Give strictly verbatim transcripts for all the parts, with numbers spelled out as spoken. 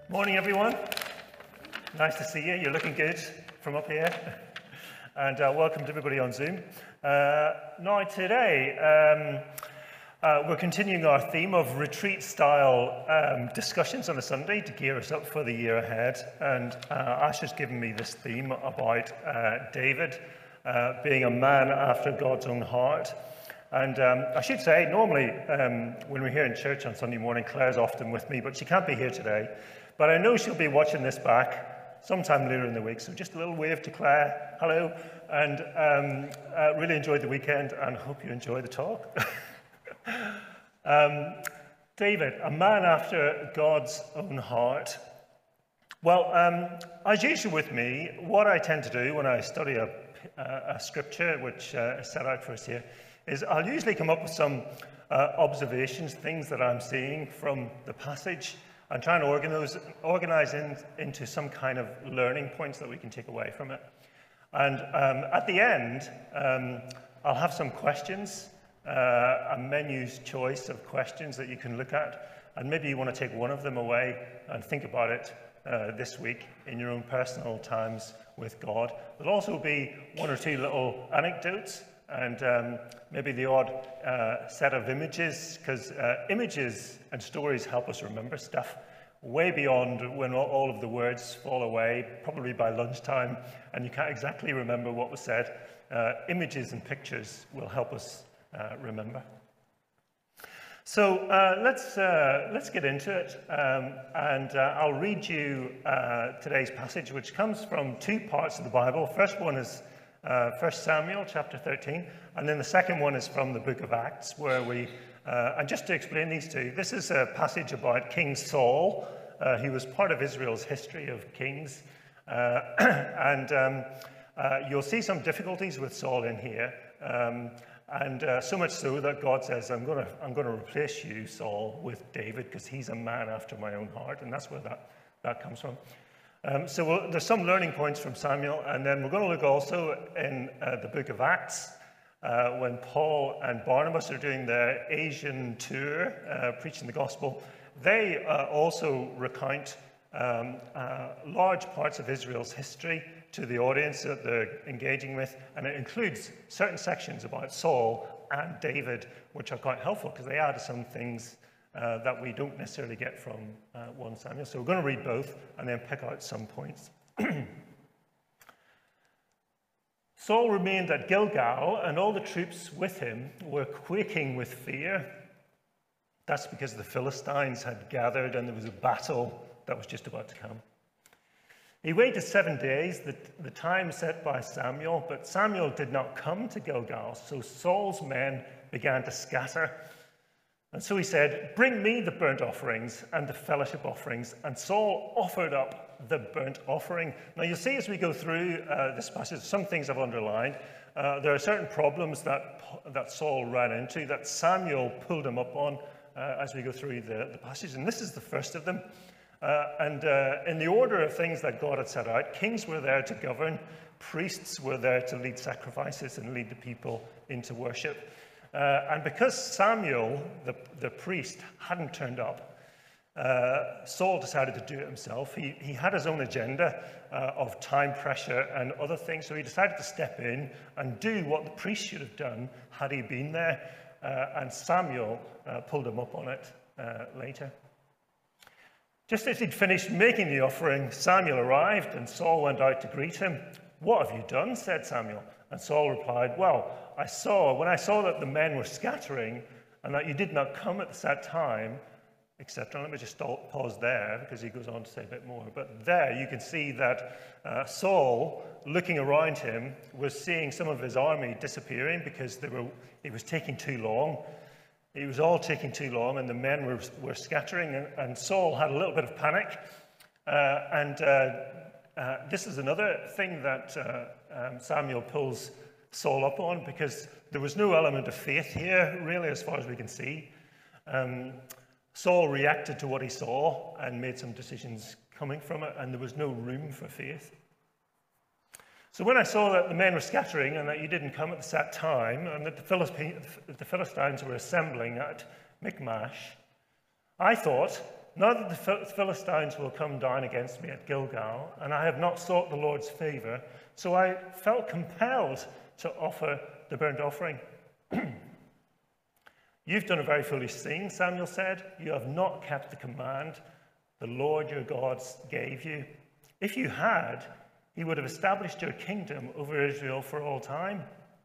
Morning, everyone. Nice to see you. You're looking good from up here. And uh, welcome to everybody on Zoom. Uh, now, today, um, uh, we're continuing our theme of retreat-style um, discussions on a Sunday to gear us up for the year ahead. And uh, Ash has given me this theme about uh, David uh, being a man after God's own heart. And um, I should say, normally, um, when we're here in church on Sunday morning, Claire's often with me, but she can't be here today. But I know she'll be watching this back sometime later in the week. So just a little wave to Claire. Hello. And um, uh, really enjoyed the weekend and hope you enjoy the talk. um, David, a man after God's own heart. Well, um, as usual with me, what I tend to do when I study a, a, a scripture, which uh, is set out for us here, is I'll usually come up with some uh, observations, things that I'm seeing from the passage, and try and organize, organize in, into some kind of learning points that we can take away from it. And um, at the end, um, I'll have some questions, uh, a menu's choice of questions that you can look at, and maybe you want to take one of them away and think about it uh, this week in your own personal times with God. There'll also be one or two little anecdotes, and um, maybe the odd uh, set of images, because uh, images and stories help us remember stuff way beyond when all, all of the words fall away, probably by lunchtime, and you can't exactly remember what was said. Uh, images and pictures will help us uh, remember. So uh, let's, uh, let's get into it, um, and uh, I'll read you uh, today's passage, which comes from two parts of the Bible. First one is Uh, First Samuel chapter thirteen, and then the second one is from the book of Acts, where we, uh, and just to explain these two, this is a passage about King Saul. Uh, he was part of Israel's history of kings, uh, and um, uh, you'll see some difficulties with Saul in here, um, and uh, so much so that God says, I'm going to I'm going to replace you, Saul, with David, because he's a man after my own heart, and that's where that, that comes from. Um, so we'll, there's some learning points from Samuel, and then we're going to look also in uh, the book of Acts, uh, when Paul and Barnabas are doing their Asian tour, uh, preaching the gospel. They uh, also recount um, uh, large parts of Israel's history to the audience that they're engaging with, and it includes certain sections about Saul and David, which are quite helpful because they add some things Uh, that we don't necessarily get from uh, First Samuel. So we're going to read both and then pick out some points. Saul remained at Gilgal, and all the troops with him were quaking with fear. That's because the Philistines had gathered and there was a battle that was just about to come. He waited seven days, the, the time set by Samuel, but Samuel did not come to Gilgal, so Saul's men began to scatter. And so he said, bring me the burnt offerings and the fellowship offerings. And Saul offered up the burnt offering. Now you'll see as we go through uh, this passage, some things I've underlined. Uh, there are certain problems that, that Saul ran into that Samuel pulled him up on uh, as we go through the, the passage. And this is the first of them. Uh, and uh, in the order of things that God had set out, kings were there to govern, priests were there to lead sacrifices and lead the people into worship. Uh, and because Samuel, the, the priest, hadn't turned up, uh, Saul decided to do it himself. He, he had his own agenda uh, of time pressure and other things, so he decided to step in and do what the priest should have done had he been there, uh, and Samuel uh, pulled him up on it uh, later. Just as he'd finished making the offering, Samuel arrived, and Saul went out to greet him. What have you done? Said Samuel. And Saul replied, well, I saw, when I saw that the men were scattering and that you did not come at the set time, et cetera. Let me just pause there because he goes on to say a bit more. But there you can see that uh, Saul, looking around him, was seeing some of his army disappearing because they were, it was taking too long. It was all taking too long and the men were, were scattering, and, and Saul had a little bit of panic. Uh, and uh, uh, this is another thing that uh, um, Samuel pulls Saul up on, because there was no element of faith here, really, as far as we can see. Um, Saul reacted to what he saw and made some decisions coming from it, and there was no room for faith. So when I saw that the men were scattering and that you didn't come at the set time, and that the Philistines were assembling at Michmash, I thought, now that the Philistines will come down against me at Gilgal, and I have not sought the Lord's favor, so I felt compelled to offer the burnt offering. You've done a very foolish thing, Samuel said. You have not kept the command the Lord your God gave you. If you had, he would have established your kingdom over Israel for all time.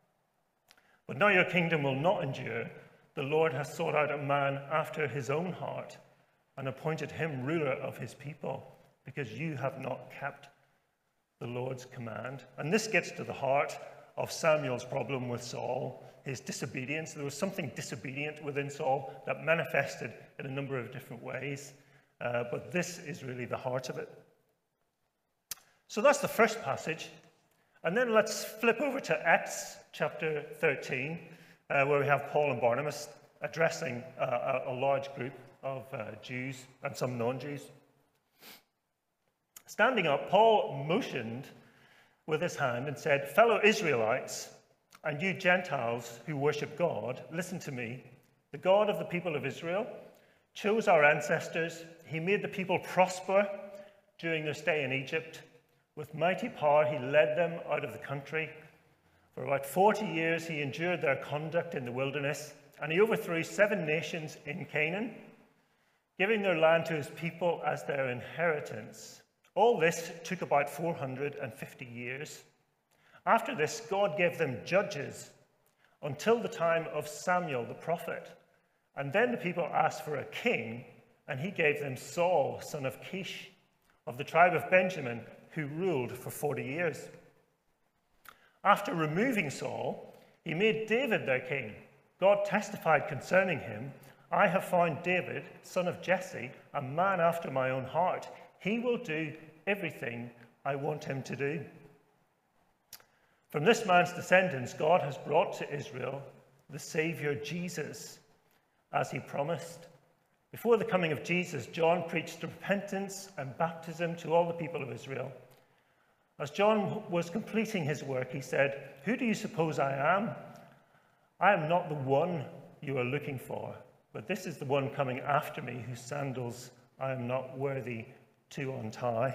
But now your kingdom will not endure. The Lord has sought out a man after his own heart and appointed him ruler of his people, because you have not kept the Lord's command. And this gets to the heart of Samuel's problem with Saul, his disobedience. There was something disobedient within Saul that manifested in a number of different ways. Uh, but this is really the heart of it. So that's the first passage. And then let's flip over to Acts chapter thirteen, uh, where we have Paul and Barnabas addressing uh, a, a large group of uh, Jews and some non-Jews. Standing up, Paul motioned with his hand and said, "Fellow Israelites, and you Gentiles who worship God, listen to me. The God of the people of Israel chose our ancestors. He made the people prosper during their stay in Egypt. With mighty power, he led them out of the country. For about forty years, he endured their conduct in the wilderness, and he overthrew seven nations in Canaan, giving their land to his people as their inheritance. All this took about four hundred fifty years. After this, God gave them judges until the time of Samuel the prophet. And then the people asked for a king, and he gave them Saul, son of Kish, of the tribe of Benjamin, who ruled for forty years. After removing Saul, he made David their king. God testified concerning him, I have found David, son of Jesse, a man after my own heart. He will do everything I want him to do. From this man's descendants, God has brought to Israel the Savior Jesus, as he promised. Before the coming of Jesus, John preached repentance and baptism to all the people of Israel. As John was completing his work, he said, "Who do you suppose I am? I am not the one you are looking for, but this is the one coming after me, whose sandals I am not worthy to untie."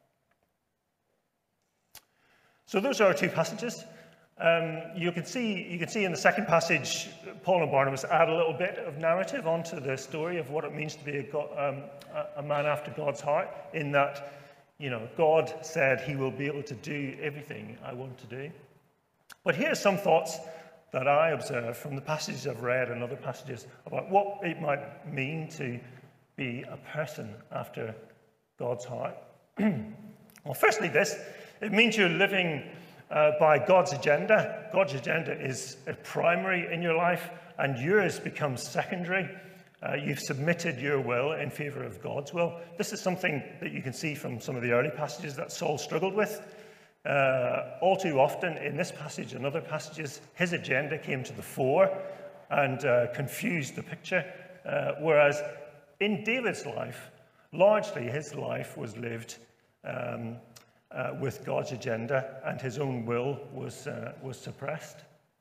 So those are our two passages. Um, you can see you can see in the second passage, Paul and Barnabas add a little bit of narrative onto the story of what it means to be a, God, um, a man after God's heart, in that, you know, God said he will be able to do everything I want to do. But here's some thoughts that I observe from the passages I've read and other passages about what it might mean to be a person after God's heart. Well, firstly, this, it means you're living Uh, by God's agenda. God's agenda is primary in your life, and yours becomes secondary. Uh, you've submitted your will in favor of God's will. This is something that you can see from some of the early passages that Saul struggled with. Uh, all too often in this passage and other passages, his agenda came to the fore and uh, confused the picture. Uh, whereas in David's life, largely his life was lived um, Uh, with God's agenda, and his own will was, uh, was suppressed.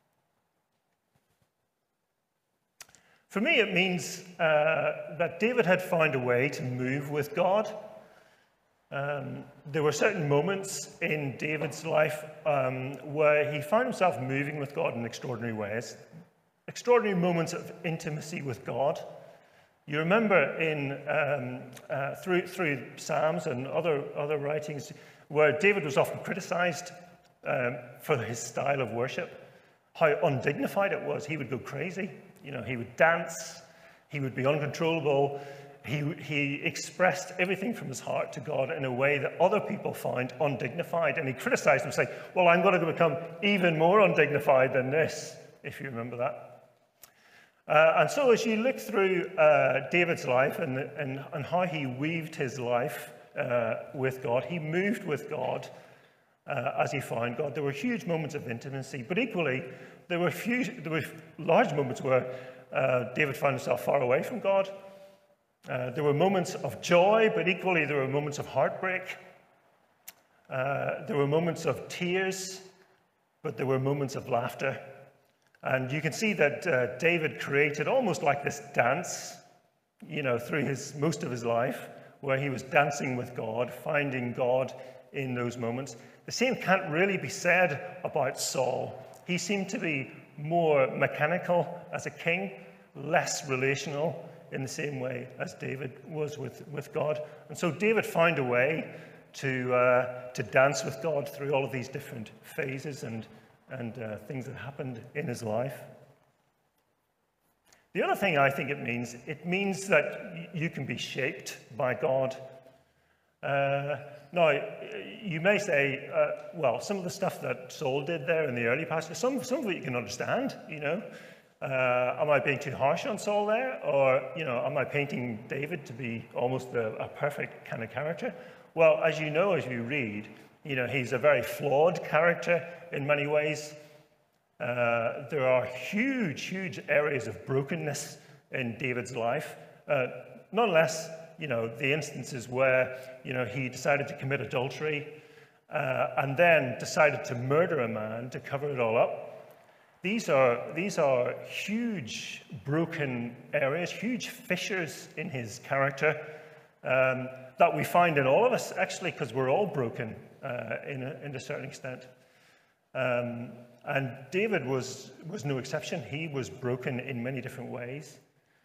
For me, it means uh, that David had found a way to move with God. Um, there were certain moments in David's life um, where he found himself moving with God in extraordinary ways, extraordinary moments of intimacy with God. You remember in um, uh, through through Psalms and other other writings, where David was often criticized um, for his style of worship, how undignified it was. He would go crazy. You know, he would dance. He would be uncontrollable. He, he expressed everything from his heart to God in a way that other people found undignified. And he criticized him, saying, well, I'm going to become even more undignified than this, if you remember that. Uh, and so as you look through uh, David's life and, and, and how he weaved his life Uh, with God, he moved with God uh, as he found God. There were huge moments of intimacy, but equally there were few, there were large moments where uh, David found himself far away from God. Uh, there were moments of joy, but equally there were moments of heartbreak. Uh, there were moments of tears, but there were moments of laughter. And you can see that uh, David created almost like this dance you know, through his most of his life, where he was dancing with God, finding God in those moments. The same can't really be said about Saul. He seemed to be more mechanical as a king, less relational in the same way as David was with, with God. And so David found a way to, uh, to dance with God through all of these different phases and, and uh, things that happened in his life. The other thing I think it means, it means that you can be shaped by God. Uh, now, you may say, uh, well, some of the stuff that Saul did there in the early passage, some, some of it you can understand, you know. Uh, am I being too harsh on Saul there? Or, you know, am I painting David to be almost a, a perfect kind of character? Well, as you know, as you read, you know, he's a very flawed character in many ways. Uh, there are huge, huge areas of brokenness in David's life. Uh, nonetheless, you know, the instances where, you know, he decided to commit adultery uh, and then decided to murder a man to cover it all up. These are, these are huge broken areas, huge fissures in his character um, that we find in all of us, actually, because we're all broken uh, in, a, in a certain extent. Um, and David was, was no exception. He was broken in many different ways.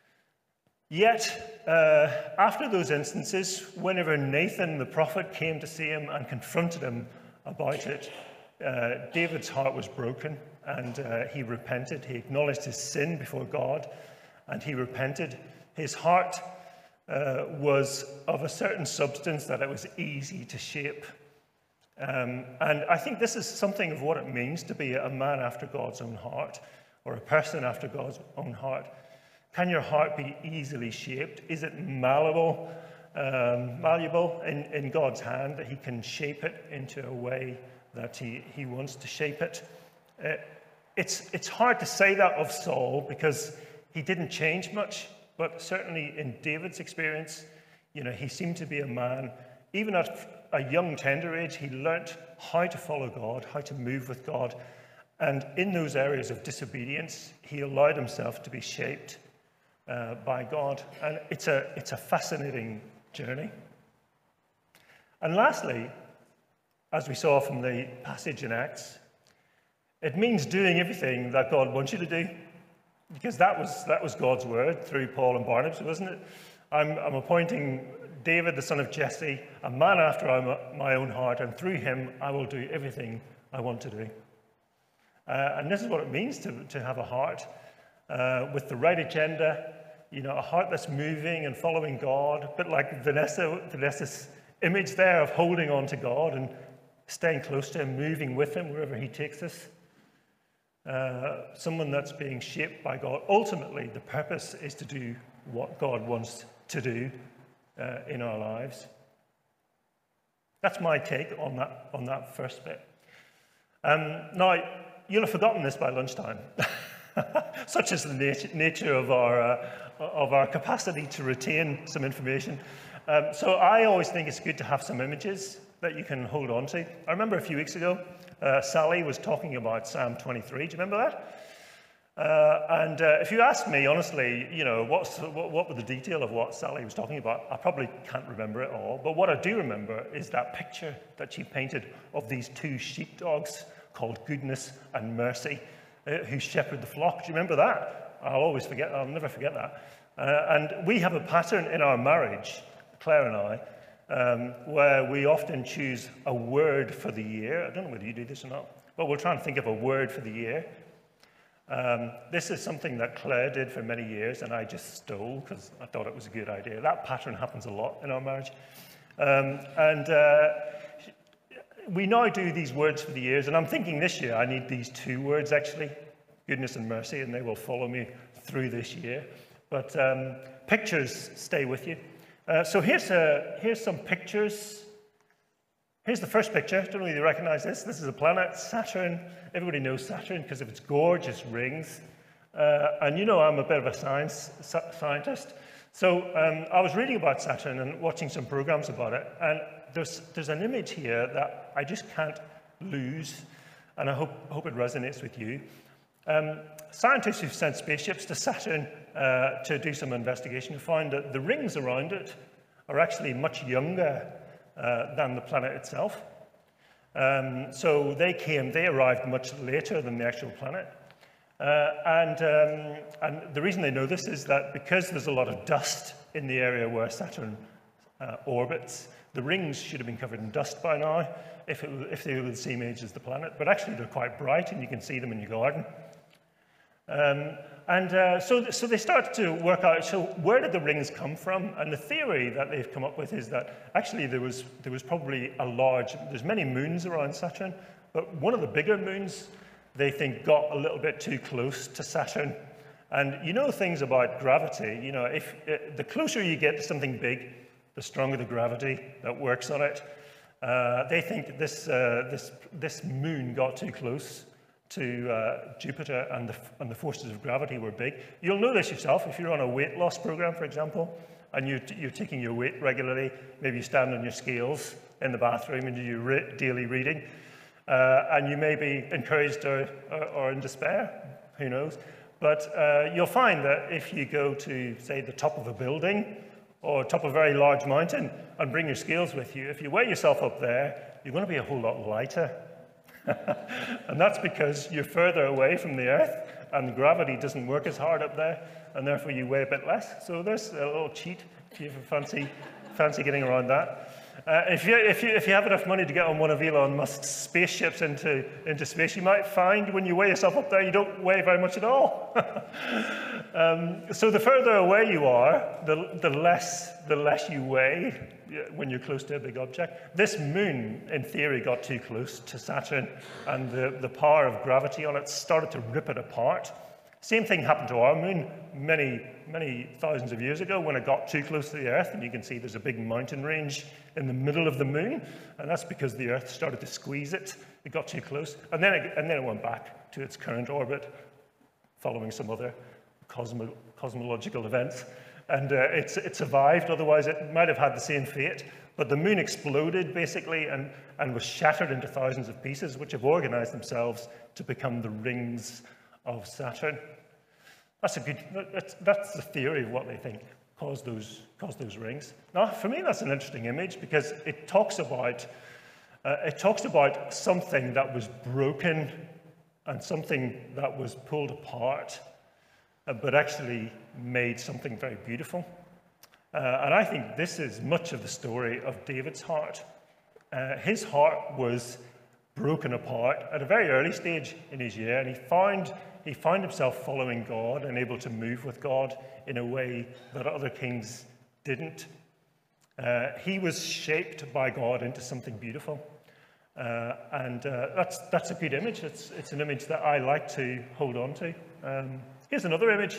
Yet, uh, after those instances, whenever Nathan the prophet came to see him and confronted him about it, uh, David's heart was broken. And uh, he repented. He acknowledged his sin before God, and he repented. His heart uh, was of a certain substance that it was easy to shape. Um, and I think this is something of what it means to be a man after God's own heart, or a person after God's own heart. Can your heart be easily shaped? Is it malleable, um, malleable in, in God's hand, that he can shape it into a way that he, he wants to shape it? Uh, it's, it's hard to say that of Saul because he didn't change much, but certainly in David's experience, you know, he seemed to be a man, even at a young, tender age, he learnt how to follow God, how to move with God. And in those areas of disobedience, he allowed himself to be shaped uh, by God. And it's a, it's a fascinating journey. And lastly, as we saw from the passage in Acts, it means doing everything that God wants you to do, because that was, that was God's word through Paul and Barnabas, wasn't it? I'm, I'm appointing David, the son of Jesse, a man after my own heart, and through him I will do everything I want to do. Uh, and this is what it means to, to have a heart uh, with the right agenda, you know, a heart that's moving and following God, a bit like Vanessa, Vanessa's image there of holding on to God and staying close to him, moving with him wherever he takes us. Uh, someone that's being shaped by God. Ultimately, the purpose is to do what God wants to do uh, in our lives. That's my take on that, on that first bit. Um, now, you'll have forgotten this by lunchtime. Such is the nat- nature of our, uh, of our capacity to retain some information. Um, so I always think it's good to have some images that you can hold on to. I remember a few weeks ago, uh, Sally was talking about Psalm twenty-three. Do you remember that? Uh, and uh, if you ask me, honestly, you know, what's, what, what were the detail of what Sally was talking about? I probably can't remember it all. But what I do remember is that picture that she painted of these two sheepdogs called Goodness and Mercy, uh, who shepherd the flock. Do you remember that? I'll always forget, I'll never forget that. Uh, and we have a pattern in our marriage, Claire and I, um, where we often choose a word for the year. I don't know whether you do this or not, but we'll try and think of a word for the year. Um, this is something that Claire did for many years, and I just stole because I thought it was a good idea. That pattern happens a lot in our marriage. Um, and uh, we now do these words for the years, and I'm thinking this year I need these two words, actually, goodness and mercy, and they will follow me through this year. But um, pictures stay with you. Uh, so here's, a, here's some pictures. Here's the first picture. Don't know if you recognize this. This is a planet, Saturn. Everybody knows Saturn because of its gorgeous rings. Uh, and you know I'm a bit of a science scientist. So um, I was reading about Saturn and watching some programs about it. And there's, there's an image here that I just can't lose. And I hope, hope it resonates with you. Um, scientists who've sent spaceships to Saturn uh, to do some investigation to find that the rings around it are actually much younger uh, than the planet itself. Um, so they came, they arrived much later than the actual planet. Uh, and, um, and the reason they know this is that because there's a lot of dust in the area where Saturn uh, orbits, the rings should have been covered in dust by now if, it, if they were the same age as the planet. But actually they're quite bright and you can see them in your garden. Um, and uh, so, so they started to work out, so where did the rings come from? And the theory that they've come up with is that actually there was, there was probably a large, there's many moons around Saturn, but one of the bigger moons they think got a little bit too close to Saturn. And you know things about gravity, you know, if uh, the closer you get to something big, the stronger the gravity that works on it. Uh, they think that this, uh, this, this moon got too close to uh, Jupiter, and the, and the forces of gravity were big. You'll know this yourself if you're on a weight loss program, for example, and you're, you're taking your weight regularly. Maybe you stand on your scales in the bathroom and do your re daily reading, uh, and you may be encouraged or, or, or in despair, who knows. But uh, you'll find that if you go to, say, the top of a building or top of a very large mountain and bring your scales with you, if you weigh yourself up there, you're going to be a whole lot lighter. And that's because you're further away from the Earth and gravity doesn't work as hard up there, and therefore you weigh a bit less. So there's a little cheat if you fancy, fancy getting around that. Uh, if, you, if, you, if you have enough money to get on one of Elon Musk's spaceships into, into space, you might find when you weigh yourself up there, you don't weigh very much at all. um, so the further away you are, the, the, less, the less you weigh when you're close to a big object. This moon, in theory, got too close to Saturn, and the, the power of gravity on it started to rip it apart. Same thing happened to our moon many, many thousands of years ago when it got too close to the Earth, and you can see there's a big mountain range in the middle of the moon, and that's because the Earth started to squeeze it. It got too close, and then it, and then it went back to its current orbit, following some other cosmo cosmological events. And uh, it, it survived, otherwise it might have had the same fate. But the moon exploded, basically, and, and was shattered into thousands of pieces, which have organized themselves to become the rings of Saturn. That's, a good, that's, that's the theory of what they think caused those, caused those rings. Now, for me, that's an interesting image because it talks about, uh, it talks about something that was broken and something that was pulled apart, uh, but actually made something very beautiful. Uh, and I think this is much of the story of David's heart. Uh, his heart was broken apart at a very early stage in his year, and he found, he found himself following God and able to move with God in a way that other kings didn't. Uh, he was shaped by God into something beautiful. Uh, and uh, that's, that's a good image. It's, it's an image that I like to hold on to. Um, here's another image.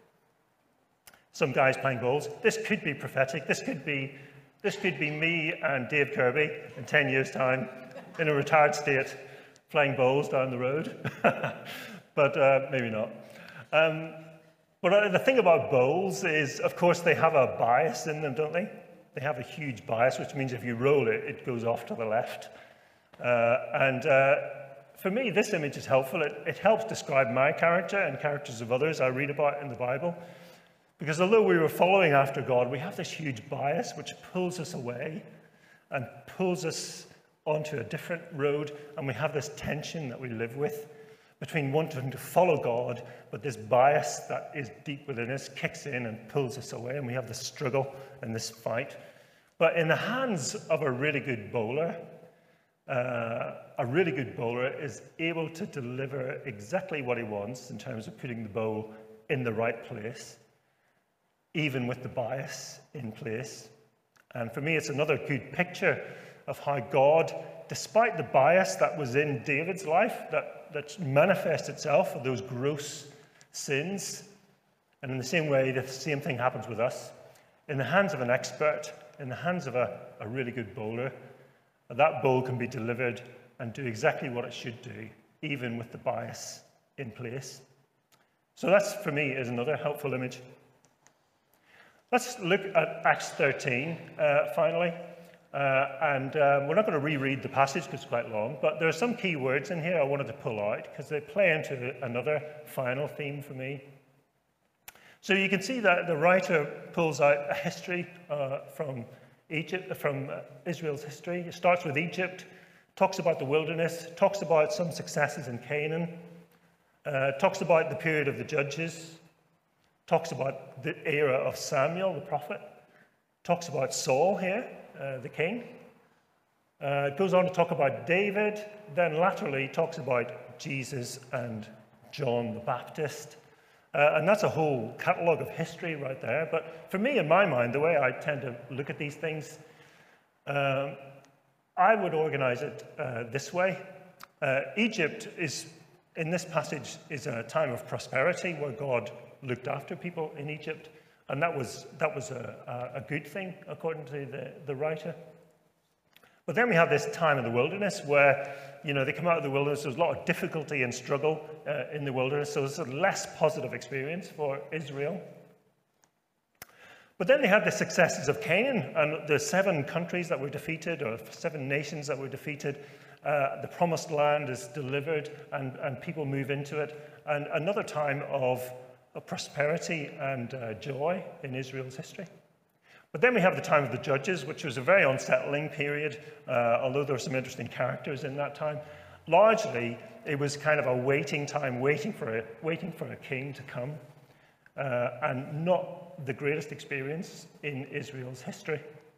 Some guys playing bowls. This could be prophetic. This could be, this could be me and Dave Kirby in ten years' time in a retired state playing bowls down the road. But uh, maybe not. Um, but uh, the thing about bowls is, of course, they have a bias in them, don't they? They have a huge bias, which means if you roll it, it goes off to the left. Uh, and uh, for me, this image is helpful. It, it helps describe my character and characters of others I read about in the Bible. Because although we were following after God, we have this huge bias which pulls us away and pulls us onto a different road, and we have this tension that we live with between wanting to follow God, but this bias that is deep within us kicks in and pulls us away, and we have this struggle and this fight. But in the hands of a really good bowler, uh, a really good bowler is able to deliver exactly what he wants in terms of putting the bowl in the right place, even with the bias in place. And for me, it's another good picture of how God, despite the bias that was in David's life, that, that manifests itself of those gross sins, and in the same way, the same thing happens with us. In the hands of an expert, in the hands of a, a really good bowler, that bowl can be delivered and do exactly what it should do, even with the bias in place. So that's, for me, is another helpful image. Let's look at Acts thirteen, uh, finally. Uh, and um, we're not going to reread the passage because it's quite long, but there are some key words in here I wanted to pull out because they play into another final theme for me. So you can see that the writer pulls out a history uh, from Egypt, from uh, Israel's history. It starts with Egypt, talks about the wilderness, talks about some successes in Canaan, uh, talks about the period of the judges, talks about the era of Samuel, the prophet, talks about Saul here, uh, the king. Uh, goes on to talk about David, then laterally talks about Jesus and John the Baptist. Uh, and that's a whole catalogue of history right there. But for me, in my mind, the way I tend to look at these things, um, I would organize it uh, this way. Uh, Egypt is, in this passage, is a time of prosperity where God looked after people in Egypt. And that was, that was a, a good thing, according to the, the writer. But then we have this time in the wilderness where, you know, they come out of the wilderness. There's a lot of difficulty and struggle uh, in the wilderness. So it's a less positive experience for Israel. But then they had the successes of Canaan and the seven countries that were defeated, or seven nations that were defeated. Uh, the promised land is delivered and, and people move into it. And another time of, of prosperity and uh, joy in Israel's history. But then we have the time of the judges, which was a very unsettling period, uh, although there were some interesting characters in that time. Largely, it was kind of a waiting time, waiting for a, waiting for a king to come, uh, and not the greatest experience in Israel's history.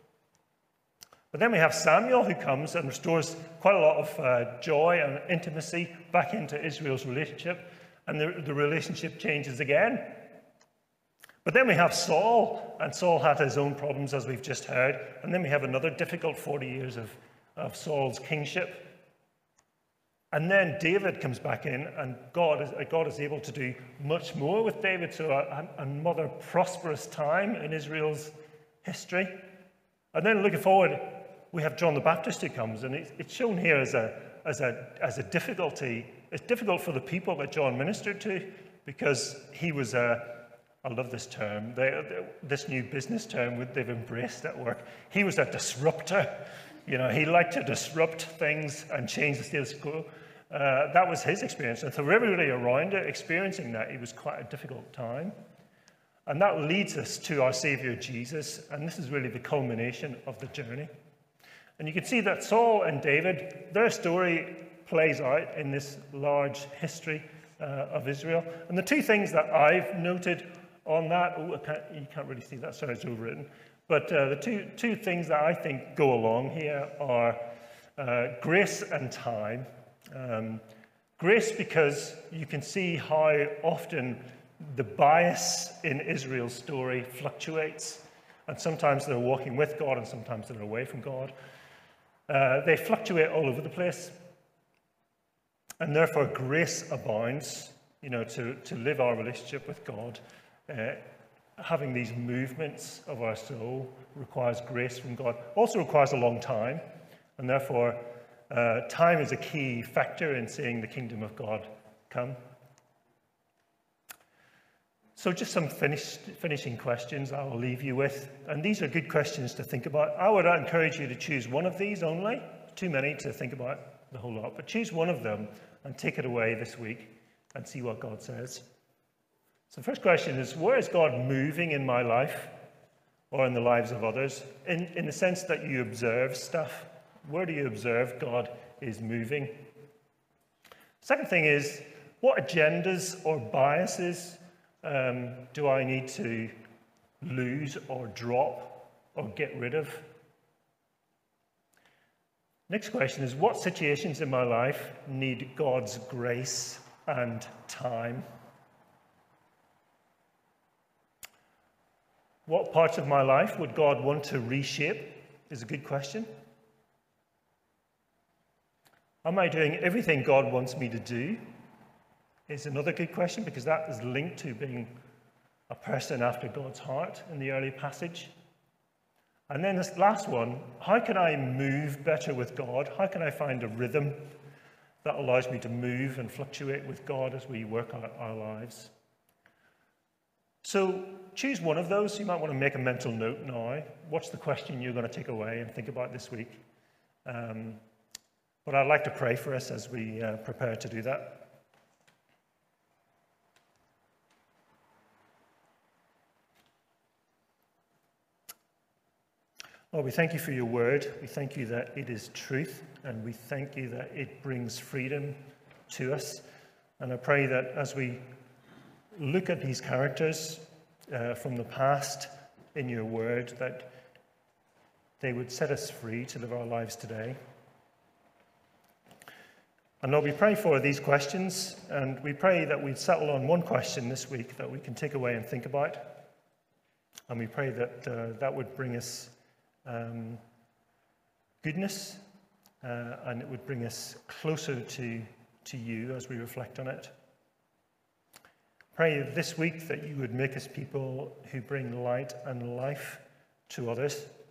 But then we have Samuel, who comes and restores quite a lot of uh, joy and intimacy back into Israel's relationship, and the, the relationship changes again. But then we have Saul, and Saul had his own problems, as we've just heard. And then we have another difficult forty years of, of Saul's kingship. And then David comes back in, and God is, God is able to do much more with David. So a, another prosperous time in Israel's history. And then looking forward, we have John the Baptist who comes, and it's shown here as a, as a, as a difficulty. It's difficult for the people that John ministered to, because he was a I love this term, they, they, this new business term they've embraced at work. He was a disruptor. You know, he liked to disrupt things and change the status quo. Uh, that was his experience. And for everybody around it experiencing that, it was quite a difficult time. And that leads us to our Savior Jesus. And this is really the culmination of the journey. And you can see that Saul and David, their story plays out in this large history uh, of Israel. And the two things that I've noted on that, oh, I can't, you can't really see that, sorry, it's overwritten. But uh, the two, two things that I think go along here are uh, grace and time. Um, grace, because you can see how often the bias in Israel's story fluctuates. And sometimes they're walking with God and sometimes they're away from God. Uh, they fluctuate all over the place. And therefore, grace abounds, you know, to, to live our relationship with God. Uh, having these movements of our soul requires grace from God. Also requires a long time, and therefore uh, time is a key factor in seeing the kingdom of God come. So just some finish, finishing questions I will leave you with, and these are good questions to think about. I would encourage you to choose one of these only. Too many to think about the whole lot, but choose one of them and take it away this week and see what God says. So the first question is, where is God moving in my life or in the lives of others? In, in the sense that you observe stuff, where do you observe God is moving? Second thing is, what agendas or biases um, do I need to lose or drop or get rid of? Next question is, what situations in my life need God's grace and time? What parts of my life would God want to reshape is a good question. Am I doing everything God wants me to do is another good question, because that is linked to being a person after God's heart in the early passage. And then this last one, how can I move better with God? How can I find a rhythm that allows me to move and fluctuate with God as we work out our lives? So choose one of those. You might want to make a mental note now. What's the question you're going to take away and think about this week? Um, but I'd like to pray for us as we uh, prepare to do that. Lord, we thank you for your word. We thank you that it is truth, and we thank you that it brings freedom to us. And I pray that as we look at these characters uh, from the past in your word, that they would set us free to live our lives today. And Lord, we pray for these questions, and we pray that we'd settle on one question this week that we can take away and think about. And we pray that uh, that would bring us um, goodness, uh, and it would bring us closer to, to you as we reflect on it. Pray this week that you would make us people who bring light and life to others.